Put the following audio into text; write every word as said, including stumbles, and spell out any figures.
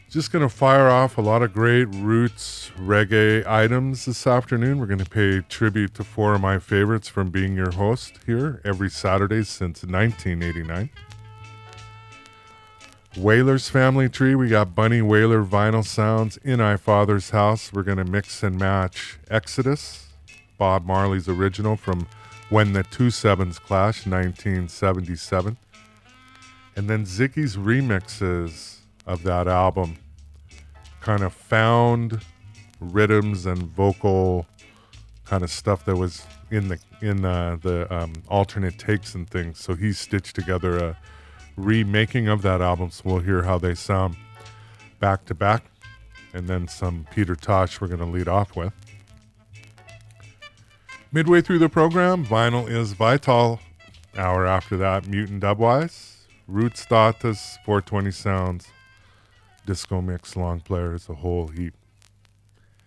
Just going to fire off a lot of great roots reggae items this afternoon. We're going to pay tribute to four of my favorites from being your host here every Saturday since nineteen eighty-nine. Whaler's Family Tree, we got Bunny Whaler Vinyl Sounds. In I Father's House, we're going to mix and match Exodus, Bob Marley's original from When the Two Sevens Clash, nineteen seventy-seven. And then Ziggy's remixes of that album, kind of found rhythms and vocal kind of stuff that was in the in uh, the um, alternate takes and things. So he stitched together a remaking of that album, so we'll hear how they sound back to back. And then some Peter Tosh we're going to lead off with. Midway through the program, Vinyl is Vital. Hour after that, Mutant Dubwise, Roots Datas, four twenty Sounds, Disco Mix, Long Players, a whole heap.